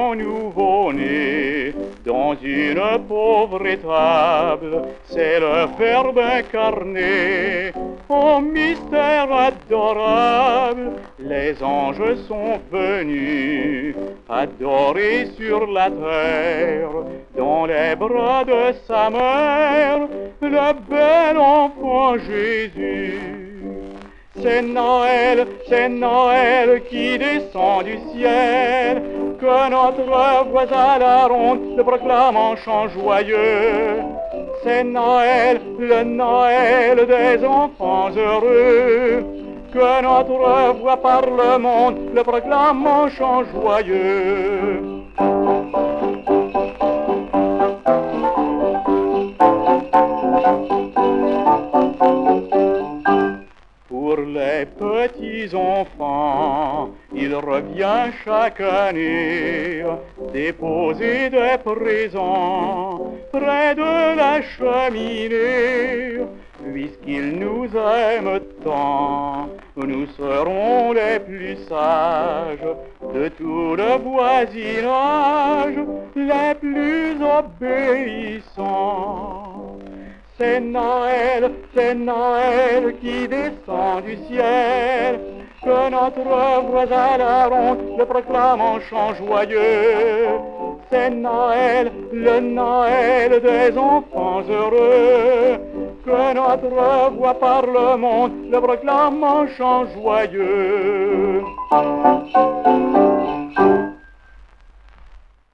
son nouveau-né dans une pauvre étable. C'est le Verbe incarné, ô mystère adorable. Les anges sont venus adorer sur la terre, dans les bras de sa mère, le bel enfant Jésus. C'est Noël qui descend du ciel, que notre voisin la ronde le proclame en chant joyeux. C'est Noël, le Noël des enfants heureux, que notre voix par le monde le proclame en chant joyeux. Pour les petits enfants, il revient chaque année déposer des présents près de la cheminée. Puisqu'il nous aime tant, nous serons les plus sages de tout le voisinage, les plus obéissants. C'est Noël qui descend du ciel, que notre voisin la ronde le proclame en chant joyeux. C'est Noël, le Noël des enfants heureux, que notre voix par le monde le proclame en chant joyeux.